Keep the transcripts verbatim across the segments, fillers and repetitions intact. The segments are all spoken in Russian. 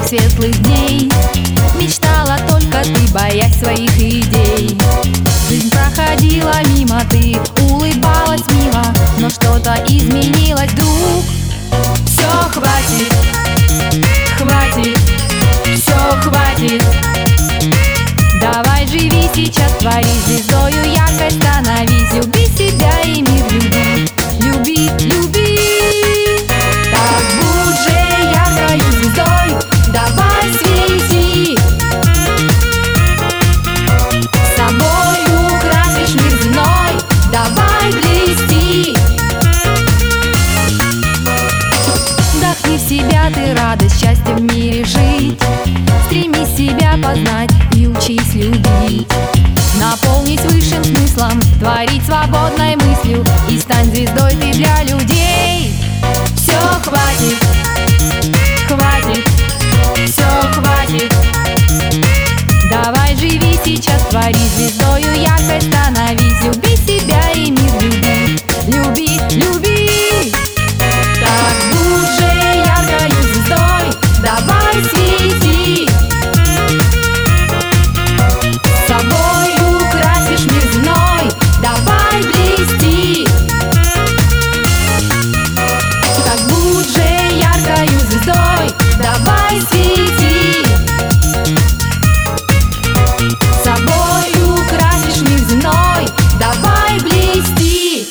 светлых дней. Мечтала только ты, боясь своих идей. Жизнь проходила мимо, ты улыбалась мило, но что-то изменилось вдруг. Все, хватит, хватит, все, хватит. Давай живи сейчас, твори звездою яркой становись. Люби себя и мир люби, люби, люби. Так будь же яркою звездой, давай свети. С собой украсишь мир земной, давай блести. Вдохни в себя ты радость, счастье в мире жить. Стремись себя познать и учись любить. Наполнись высшим смыслом, творить свободной мыслью. И стань звездой ты для людей. Все, хватит, хватит, все, хватит. Давай живи сейчас, твори звездою яркой становись. Люби себя и мир люби, люби, люби. Так будь же яркою звездой, давай свети. С собой украсишь мир земной, давай блести. Так будь же яркою звездой, давай свети. С собой украсишь мир земной, давай блести.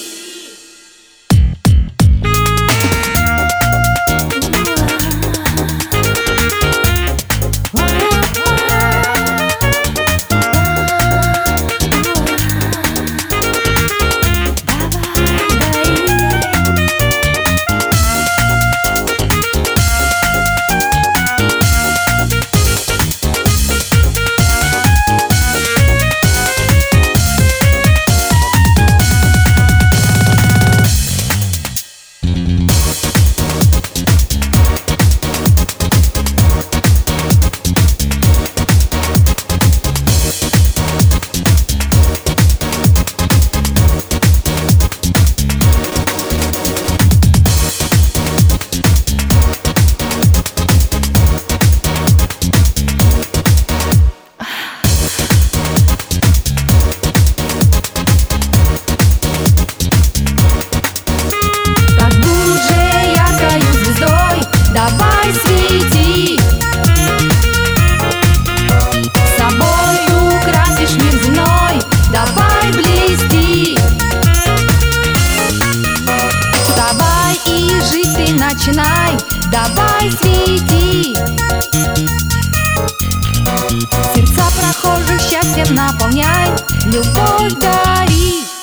Давай свети. С собой украсишь мир земной, давай блести. Вставай и жить ты начинай, давай свети. Сердца прохожих счастьем наполняй, любовь дари.